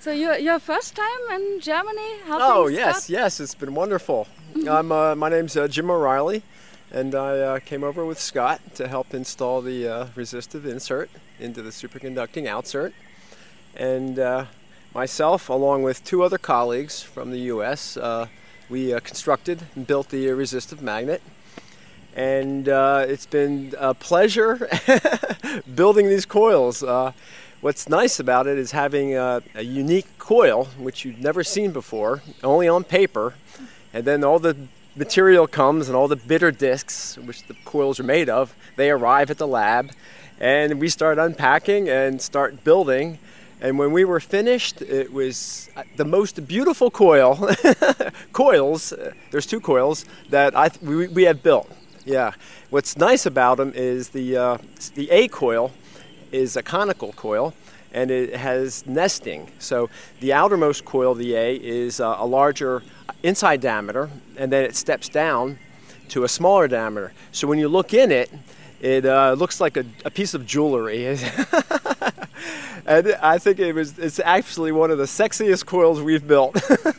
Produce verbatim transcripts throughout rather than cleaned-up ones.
So your your first time in Germany helping Oh Scott? yes, yes, it's been wonderful. Mm-hmm. I'm uh, my name's uh, Jim O'Reilly, and I uh, came over with Scott to help install the uh, resistive insert into the superconducting outsert, and uh, myself, along with two other colleagues from the U S, uh, we uh, constructed and built the uh, resistive magnet. And uh, it's been a pleasure building these coils. Uh, what's nice about it is having a, a unique coil, which you've never seen before, only on paper. And then all the material comes and all the bitter discs, which the coils are made of, they arrive at the lab. And we start unpacking and start building. And when we were finished, it was the most beautiful coil, coils, uh, there's two coils, that I th- we, we have built. Yeah, what's nice about them is the uh, the A coil is a conical coil, and it has nesting. So the outermost coil, the A, is uh, a larger inside diameter, and then it steps down to a smaller diameter. So when you look in it, it uh, looks like a, a piece of jewelry. And I think it was it's actually one of the sexiest coils we've built.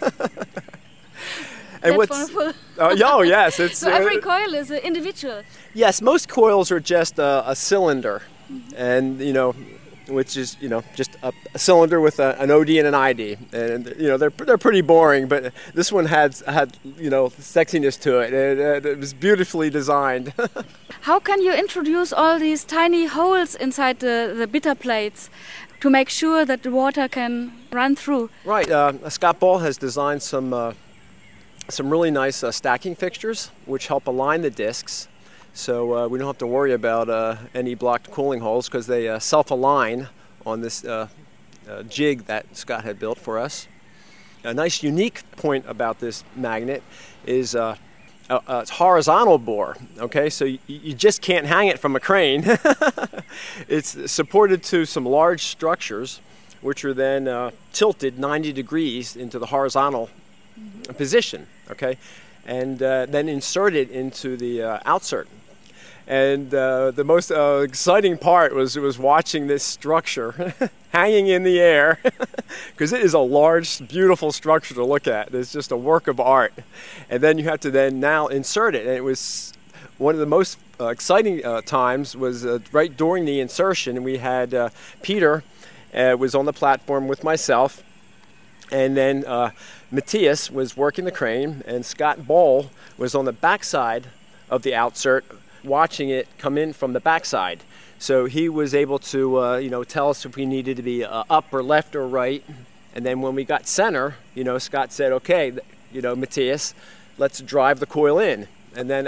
And That's what's, wonderful. uh, oh, yes. It's, so every uh, coil is an individual? Yes, most coils are just a, a cylinder, mm-hmm. and, you know, which is, you know, just a, a cylinder with a, an O D and an I D. And, you know, they're they're pretty boring, but this one had, had you know, sexiness to it. It, it was beautifully designed. How can you introduce all these tiny holes inside the, the bitter plates to make sure that the water can run through? Right. Uh, Scott Ball has designed some... Uh, Some really nice uh, stacking fixtures which help align the discs, so uh, we don't have to worry about uh, any blocked cooling holes because they uh, self-align on this uh, uh, jig that Scott had built for us. A nice unique point about this magnet is uh, a, a horizontal bore. Okay, so you, you just can't hang it from a crane. It's supported to some large structures, which are then uh, tilted ninety degrees into the horizontal position, okay, and uh, then insert it into the uh, outsert. And uh, the most uh, exciting part was was watching this structure hanging in the air, because it is a large, beautiful structure to look at. It's just a work of art. And then you have to then now insert it. And it was one of the most uh, exciting uh, times was uh, right during the insertion. We had uh, Peter uh, was on the platform with myself, and then uh, Matthias was working the crane, and Scott Ball was on the backside of the outsert, watching it come in from the backside. So he was able to, uh, you know, tell us if we needed to be uh, up or left or right. And then when we got center, you know, Scott said, "Okay, you know, Matthias, let's drive the coil in." And then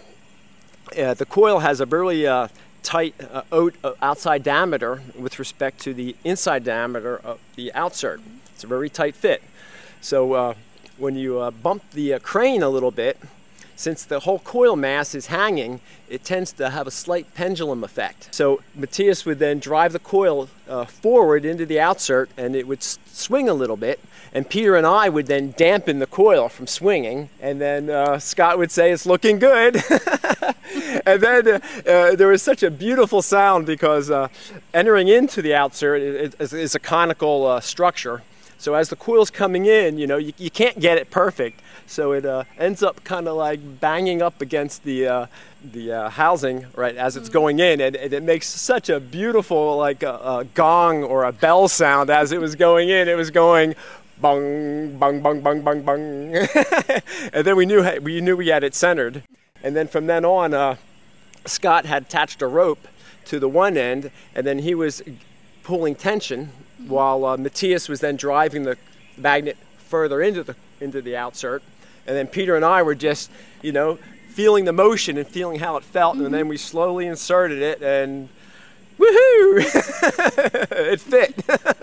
uh, the coil has a really uh, tight uh, outside diameter with respect to the inside diameter of the outsert. It's a very tight fit. So uh, when you uh, bump the uh, crane a little bit, since the whole coil mass is hanging, it tends to have a slight pendulum effect. So Matthias would then drive the coil uh, forward into the outsert, and it would s- swing a little bit. And Peter and I would then dampen the coil from swinging. And then uh, Scott would say, "It's looking good." And then uh, uh, there was such a beautiful sound because uh, entering into the outsert is, is, is a conical uh, structure. So as the coil's coming in, you know, you, you can't get it perfect. So it uh, ends up kind of like banging up against the uh, the uh, housing, right, as it's going in. And, and it makes such a beautiful, like, a, a gong or a bell sound as it was going in. It was going bung, bung, bung, bung, bung, bung. And then we knew, we knew we had it centered. And then from then on, uh, Scott had attached a rope to the one end, and then he was pulling tension, while uh, Matthias was then driving the magnet further into the into the outsert. And then Peter and I were just, you know, feeling the motion and feeling how it felt. Mm-hmm. And then we slowly inserted it, and woohoo! It fit.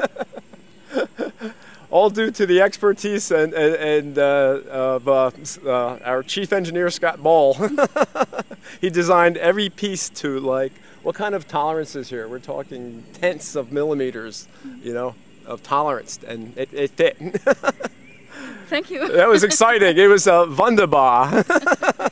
All due to the expertise and, and, and uh, of uh, uh, our chief engineer, Scott Ball. He designed every piece to, like, what kind of tolerances here? We're talking tenths of millimeters, you know, of tolerance, and it, it fit. Thank you. That was exciting. It was uh, wunderbar.